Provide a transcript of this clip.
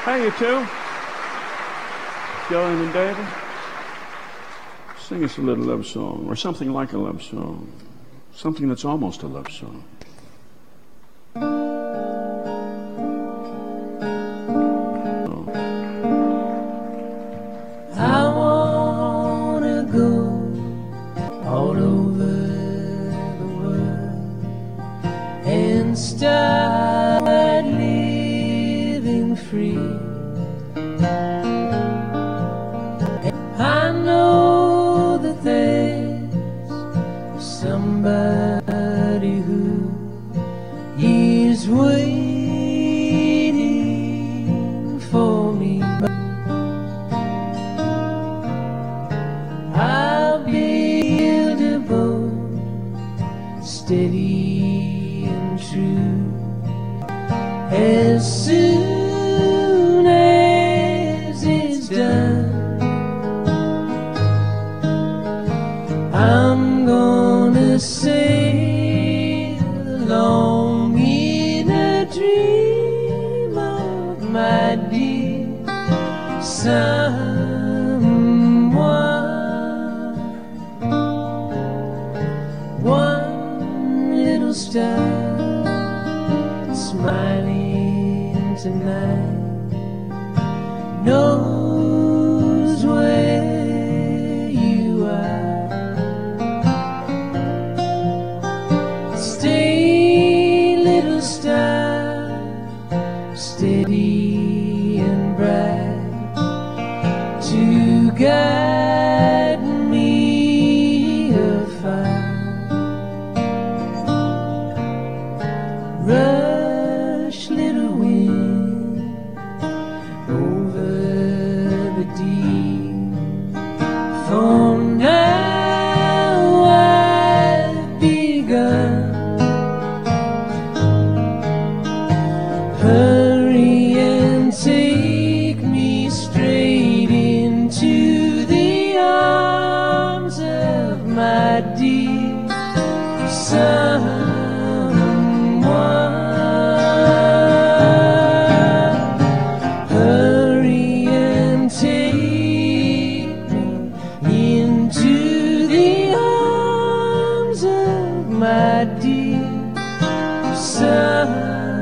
Hey, you two. Dylan and David. Sing us a little love song, or something like a love song. Something that's almost a love song. I wanna go all over the world and start living free. I know that there's somebody who is waiting for me. I'll build a boat steady and true as soon as it's done. I'm gonna sail along in a dream of my dear someone. One little star smiling tonight knows where you are. Stay, little star, steady and bright, to guide me afar. Rush, little wind, over the deep, for now I've begun. Hurry and take me straight into the arms of my dear someone. Hurry and take me into the arms of my dear someone.